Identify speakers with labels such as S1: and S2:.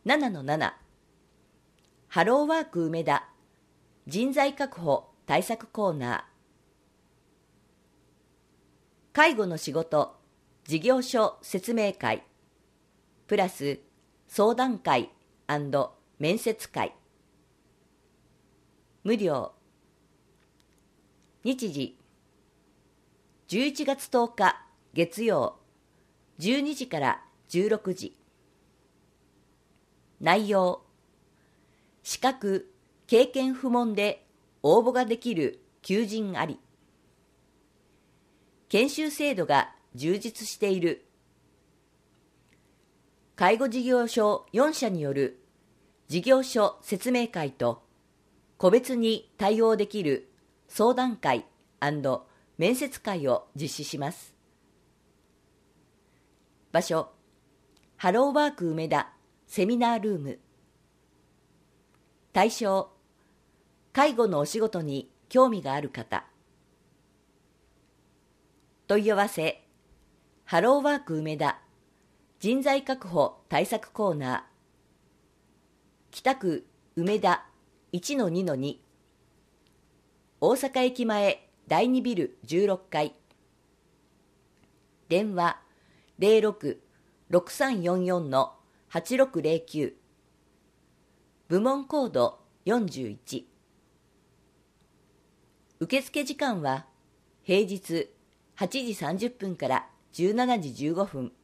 S1: 7-7 ハローワーク梅田人材確保対策コーナー。介護の仕事事業所説明会プラス相談会&面接会。無料。日時11月10日月曜12時から16時。内容資格・経験不問で応募ができる求人あり。研修制度が充実している。介護事業所4社による事業所説明会と個別に対応できる相談会&面接会を実施します。場所ハローワーク梅田セミナールーム。対象介護のお仕事に興味がある方。問い合わせハローワーク梅田人材確保対策コーナー。北区梅田 1-2-2 大阪駅前第2ビル16階。電話06-6344-8609。部門コード41。受付時間は平日8時30分から17時15分。